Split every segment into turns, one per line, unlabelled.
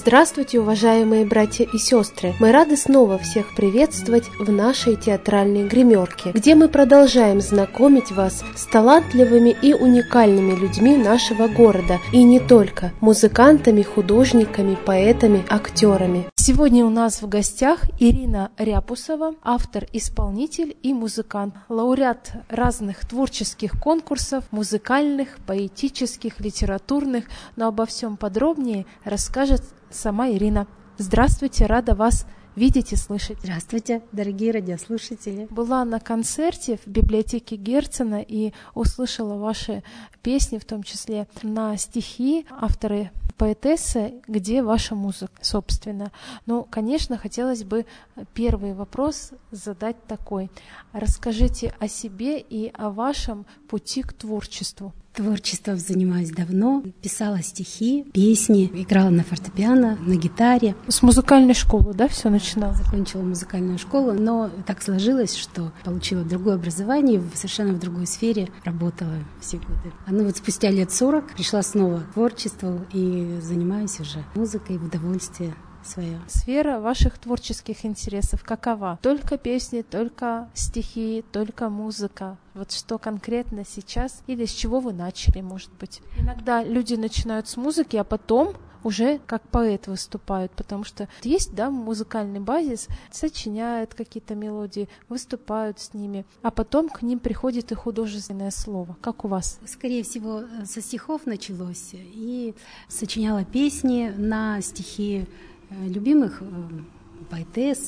Здравствуйте, уважаемые братья и сестры! Мы рады снова всех приветствовать в нашей театральной гримерке, где мы продолжаем знакомить вас с талантливыми и уникальными людьми нашего города, и не только, музыкантами, художниками, поэтами, актерами. Сегодня у нас в гостях Ирина Ряпусова, автор-исполнитель и музыкант, лауреат разных творческих конкурсов, музыкальных, поэтических, литературных, но обо всем подробнее расскажет сама Ирина. Здравствуйте, рада вас видеть и слышать.
Здравствуйте, дорогие радиослушатели.
Была на концерте в библиотеке Герцена и услышала ваши песни, в том числе на стихи авторы поэтессы, где ваша музыка, собственно. Ну, конечно, хотелось бы первый вопрос задать такой. Расскажите о себе и о вашем пути к творчеству.
Творчеством занимаюсь давно, писала стихи, песни, играла на фортепиано, на гитаре.
С музыкальной школы, да, все начинала?
Закончила музыкальную школу, но так сложилось, что получила другое образование, совершенно в другой сфере работала все годы. Вот спустя лет 40 пришла снова к творчеству и занимаюсь уже музыкой в удовольствие свое.
Сфера ваших творческих интересов какова? Только песни, только стихи, только музыка? Вот что конкретно сейчас или с чего вы начали, может быть? Иногда люди начинают с музыки, а потом уже как поэт выступают, потому что есть, да, музыкальный базис, сочиняют какие-то мелодии, выступают с ними, а потом к ним приходит и художественное слово. Как у вас?
Скорее всего, со стихов началось, и сочиняла песни на стихи любимых поэтесс.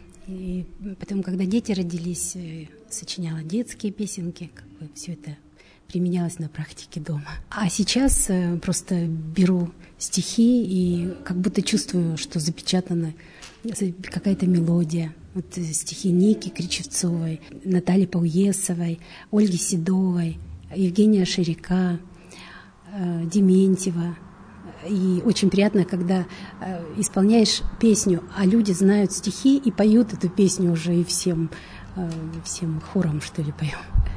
И потом, когда дети родились, сочиняла детские песенки, все это применялось на практике дома. А сейчас просто беру стихи и как будто чувствую, что запечатана какая-то мелодия. Вот стихи Ники Кричевцовой, Натальи Пауесовой, Ольги Седовой, Евгения Ширяка, Дементьева. И очень приятно, когда исполняешь песню, а люди знают стихи и поют эту песню уже и всем хором, что ли, поем.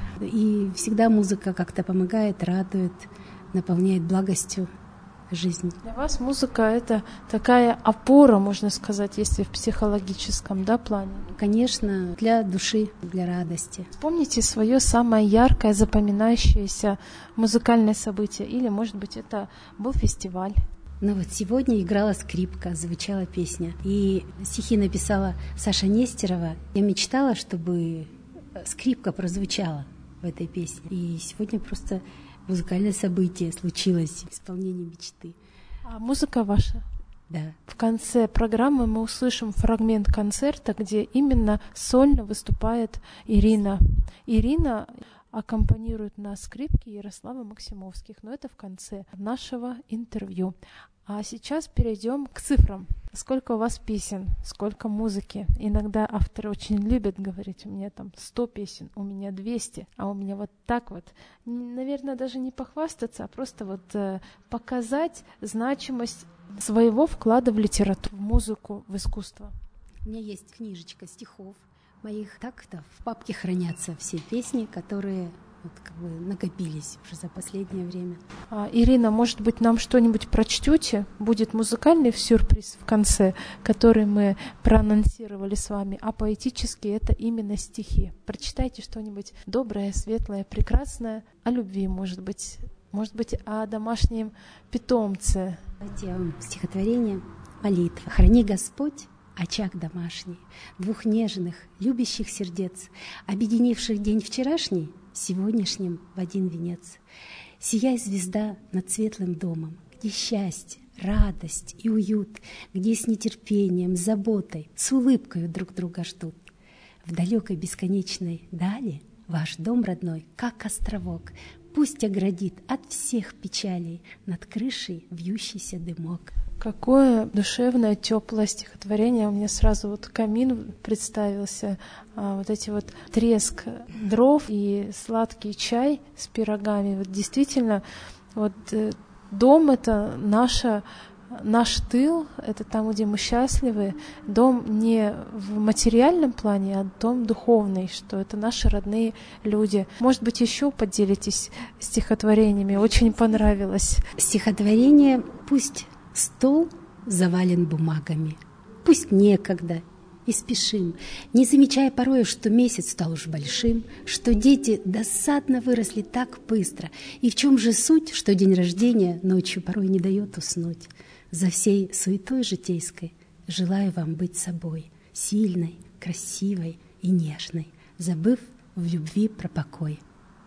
И всегда музыка как-то помогает, радует, наполняет благостью жизнь.
Для вас музыка — это такая опора, можно сказать, если в психологическом, да, плане?
Конечно, для души, для радости.
Вспомните свое самое яркое, запоминающееся музыкальное событие, или, может быть, это был фестиваль?
Вот сегодня играла скрипка, звучала песня. И стихи написала Саша Нестерова. Я мечтала, чтобы скрипка прозвучала в этой песне. И сегодня просто музыкальное событие случилось, исполнение мечты.
А музыка ваша?
Да.
В конце программы мы услышим фрагмент концерта, где именно сольно выступает Ирина. Ирина аккомпанирует на скрипке Ярослава Максимовских, но это в конце нашего интервью. А сейчас перейдем к цифрам. Сколько у вас песен, сколько музыки. Иногда авторы очень любят говорить: у меня там 100 песен, у меня 200, а у меня вот так вот. Наверное, даже не похвастаться, а просто вот показать значимость своего вклада в литературу, в музыку, в искусство.
У меня есть книжечка стихов моих. Так-то в папке хранятся все песни, которые накопились уже за последнее время.
Ирина, может быть, нам что-нибудь прочтете? Будет музыкальный сюрприз в конце, который мы проанонсировали с вами, а поэтически это именно стихи. Прочитайте что-нибудь доброе, светлое, прекрасное, о любви, может быть, о домашнем питомце.
Давайте я вам стихотворение, молитва. «Храни Господь очаг домашний, двух нежных, любящих сердец, объединивших день вчерашний сегодняшним в один венец. Сияй, звезда, над светлым домом, где счастье, радость и уют, где с нетерпением, заботой, с улыбкой друг друга ждут. В далекой бесконечной дали ваш дом родной, как островок, пусть оградит от всех печалей над крышей вьющийся дымок».
Какое душевное, теплое стихотворение. У меня сразу вот камин представился, вот эти вот треск дров и сладкий чай с пирогами. Вот действительно, вот дом — это наш тыл, это там, где мы счастливы. Дом не в материальном плане, а дом духовный, что это наши родные люди. Может быть, еще поделитесь стихотворениями? Очень понравилось.
Стихотворение: «Пусть стол завален бумагами. Пусть некогда, и спешим, не замечая порою, что месяц стал уж большим, что дети досадно выросли так быстро. И в чем же суть, что день рождения ночью порой не дает уснуть? За всей суетой житейской желаю вам быть собой, сильной, красивой и нежной, забыв в любви про покой.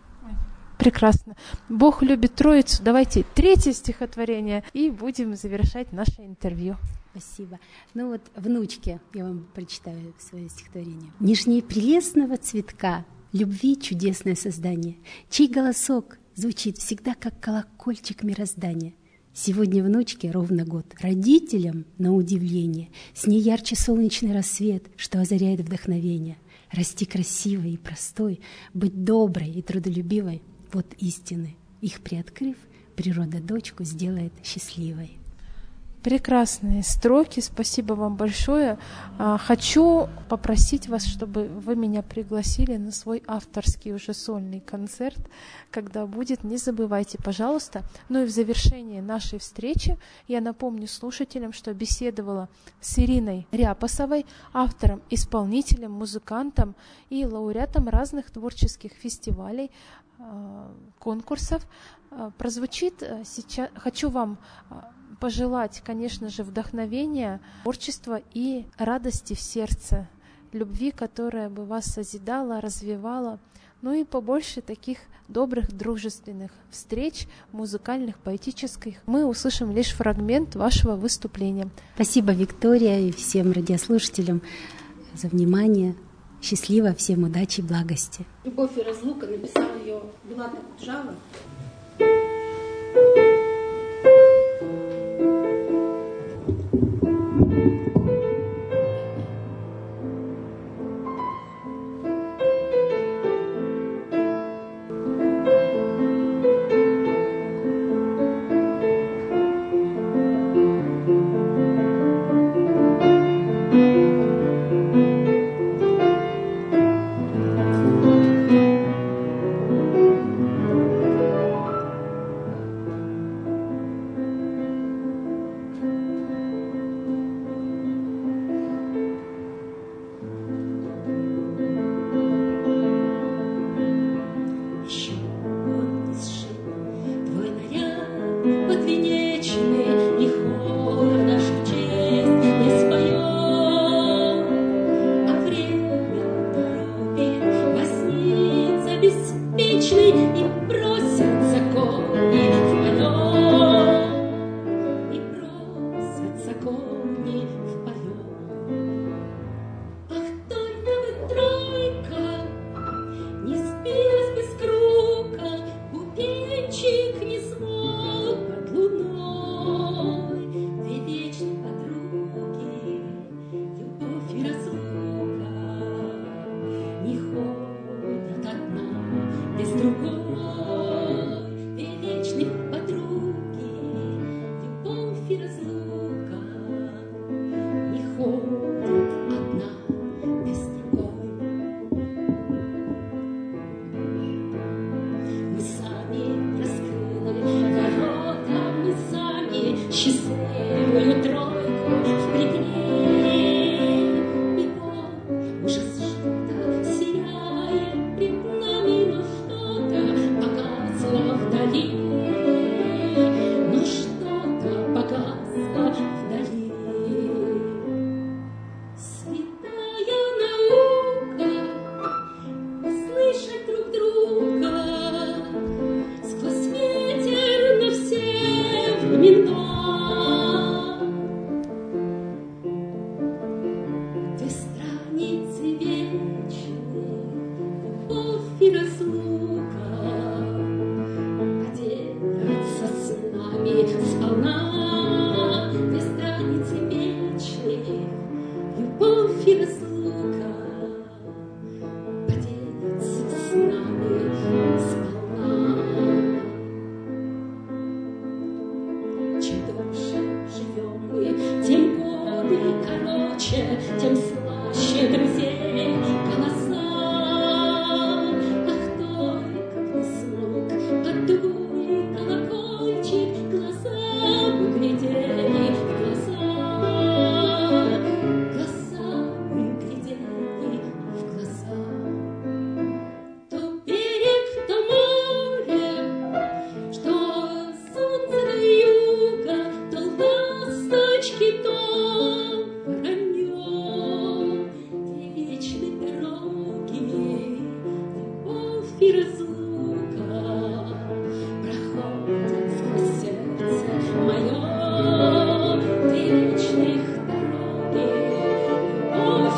Прекрасно. Бог любит Троицу. Давайте третье стихотворение и будем завершать наше интервью.
Спасибо. Ну вот, внучке, я вам прочитаю свое стихотворение. «Нежней прелестного цветка, любви чудесное создание, чей голосок звучит всегда, как колокольчик мироздания. Сегодня внучке ровно год, родителям, на удивление, с ней ярче солнечный рассвет, что озаряет вдохновение. Расти красивой и простой, быть доброй и трудолюбивой — вот истины. Их приоткрыв, природа дочку сделает счастливой».
Прекрасные строки, спасибо вам большое. Хочу попросить вас, чтобы вы меня пригласили на свой авторский уже сольный концерт, когда будет. Не забывайте, пожалуйста. Ну и в завершении нашей встречи я напомню слушателям, что беседовала с Ириной Ряпосовой, автором, исполнителем, музыкантом и лауреатом разных творческих фестивалей, конкурсов. Прозвучит сейчас. Хочу вам пожелать, конечно же, вдохновения, творчества и радости в сердце, любви, которая бы вас созидала, развивала, ну и побольше таких добрых, дружественных встреч, музыкальных, поэтических. Мы услышим лишь фрагмент вашего выступления.
Спасибо, Виктория, и всем радиослушателям за внимание. Счастливо, всем удачи и благости.
«Любовь и разлука» написала ее Булат Акуджава. Глаза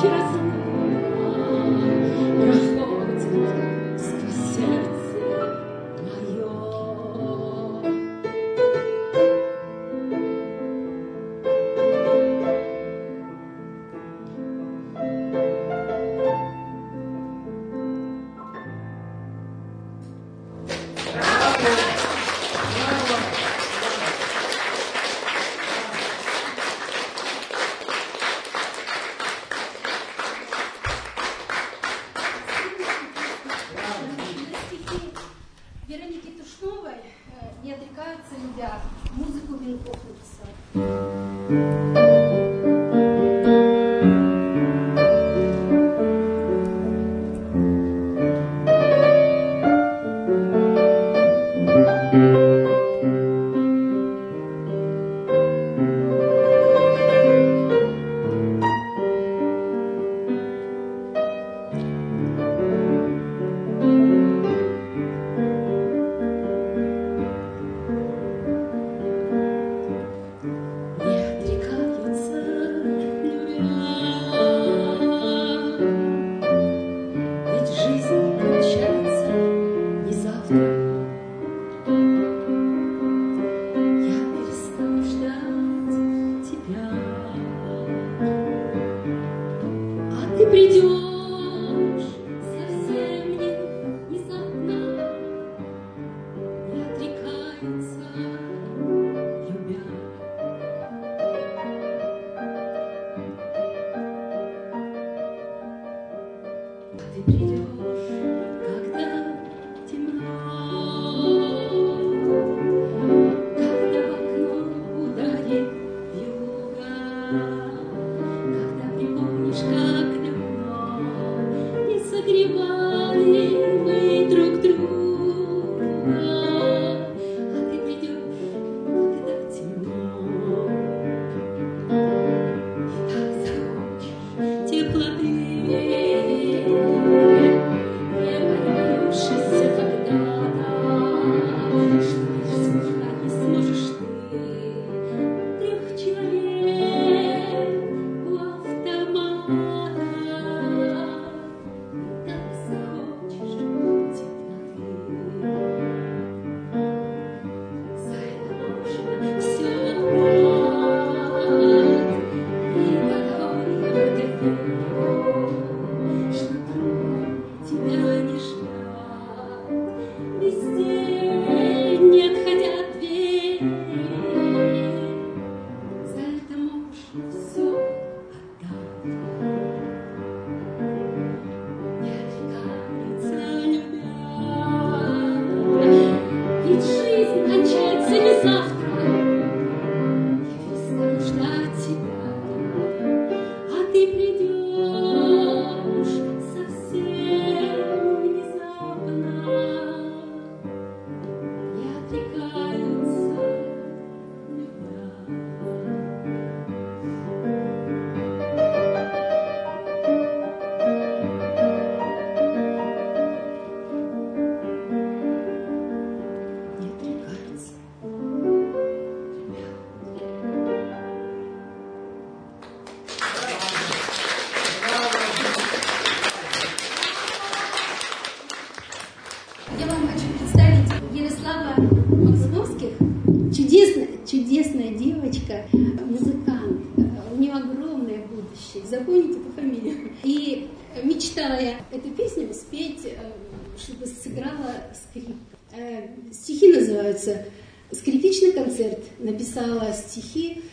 Чудесная девочка, музыкант. У нее огромное будущее. Запомните по фамилии. И мечтала я эту песню спеть, чтобы сыграла скрипка. Стихи называются «Скрипичный концерт». Написала стихи...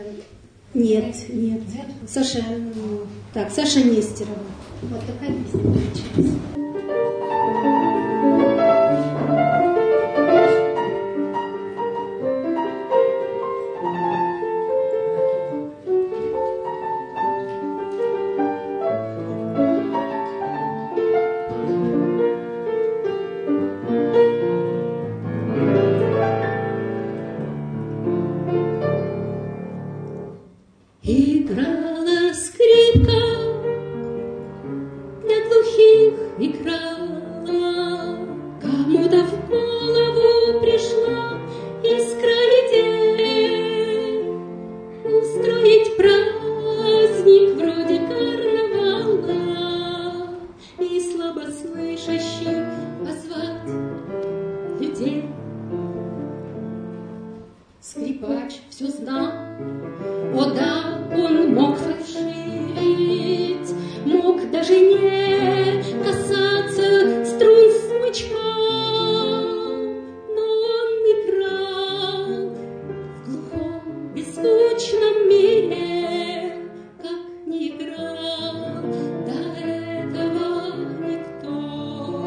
Нет. Саша Нестерова. Вот такая песня получилась.
Играла скрипка для глухих и
даже не касаться струн смычка, но он играл в глухом, беззвучном мире, как не играл до этого никто.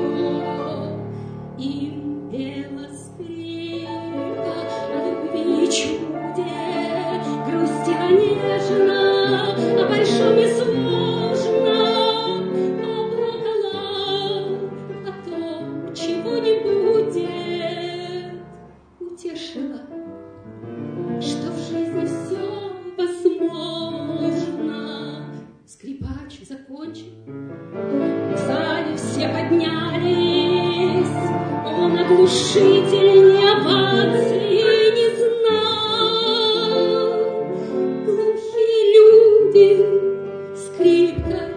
Им пела скрипка о любви и чуде, грусти о нежно, о большом и сложном, оплакала о том, чего не будет, утешила, что в жизни все возможно. Скрипач закончил, в зале все поднялись, он оглушительнее оваций не знал. Глухие люди скрипкой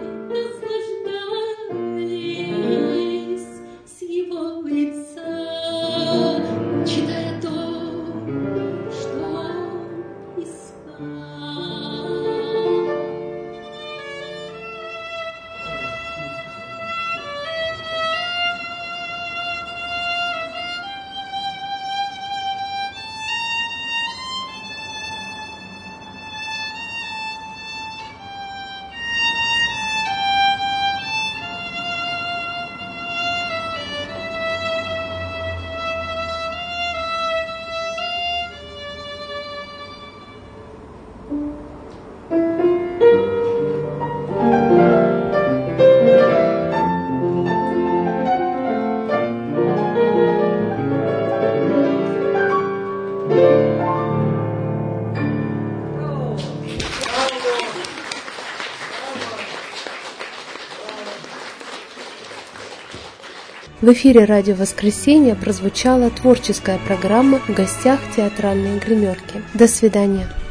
наслаждались с его лица, читая то, что он искал.
В эфире «Радио Воскресенье» прозвучала творческая программа «В гостях театральной гримерки». До свидания.